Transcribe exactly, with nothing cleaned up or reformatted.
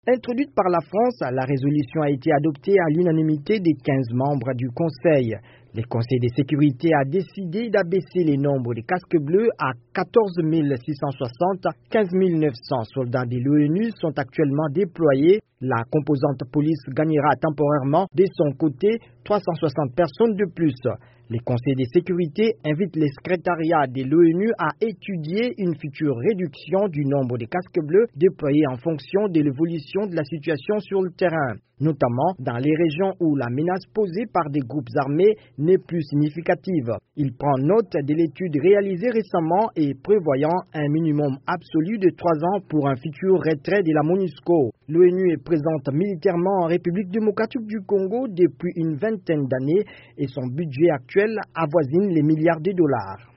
Introduite par la France, la résolution a été adoptée à l'unanimité des quinze membres du Conseil. Le Conseil de sécurité a décidé d'abaisser les nombres des casques bleus à quatorze mille six cent soixante. quinze mille neuf cents soldats de l'ONU sont actuellement déployés. La composante police gagnera temporairement de son côté trois cent soixante personnes de plus. Le Conseil de sécurité invite le secrétariat de l'ONU à étudier une future réduction du nombre de casques bleus déployés en fonction de l'évolution de la situation sur le terrain, notamment dans les régions où la menace posée par des groupes armés n'est plus significative. Il prend note de l'étude réalisée récemment et prévoyant un minimum absolu de trois ans pour un futur retrait de la MONUSCO. L'ONU est présente militairement en République démocratique du Congo depuis une vingtaine d'années et son budget actuel avoisine les milliards de dollars.